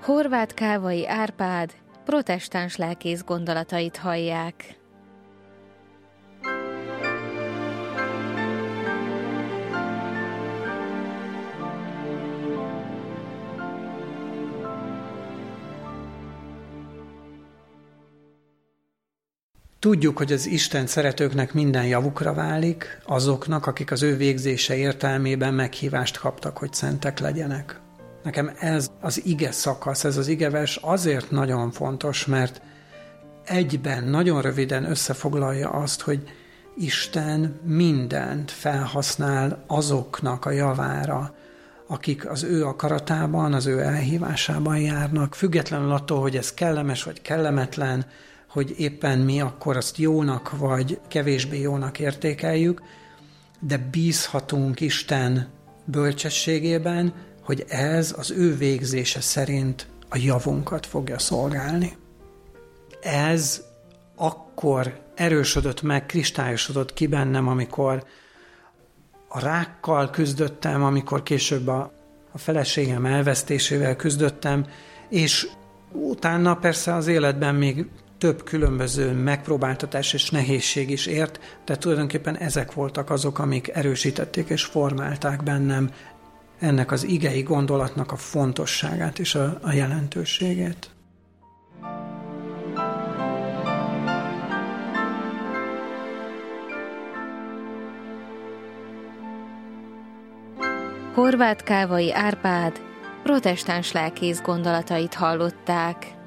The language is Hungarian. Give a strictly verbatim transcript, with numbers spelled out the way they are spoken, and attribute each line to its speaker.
Speaker 1: Horváth Kávai Árpád protestáns lelkész gondolatait hallják.
Speaker 2: Tudjuk, hogy az Isten szeretőknek minden javukra válik, azoknak, akik az ő végzése értelmében meghívást kaptak, hogy szentek legyenek. Nekem ez az ige szakasz, ez az igevers azért nagyon fontos, mert egyben, nagyon röviden összefoglalja azt, hogy Isten mindent felhasznál azoknak a javára, akik az ő akaratában, az ő elhívásában járnak, függetlenül attól, hogy ez kellemes vagy kellemetlen, hogy éppen mi akkor azt jónak vagy kevésbé jónak értékeljük, de bízhatunk Isten bölcsességében, hogy ez az ő végzése szerint a javunkat fogja szolgálni. Ez akkor erősödött meg, kristályosodott ki bennem, amikor a rákkal küzdöttem, amikor később a, a feleségem elvesztésével küzdöttem, és utána persze az életben még több különböző megpróbáltatás és nehézség is ért, de tulajdonképpen ezek voltak azok, amik erősítették és formálták bennem ennek az igei gondolatnak a fontosságát és a, a jelentőségét.
Speaker 1: Horváth Kávai Árpád protestáns lelkész gondolatait hallották.